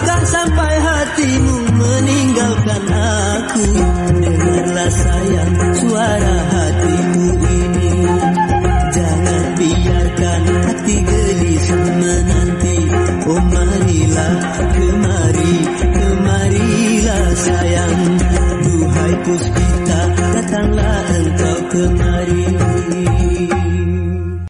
Apakah sampai hatimu meninggalkan aku? Dengarlah sayang suara hatimu ini. Jangan biarkan hati gelisah menanti. Oh marilah kemari, kemarilah sayang. Duhai Puspita, datanglah engkau kemari.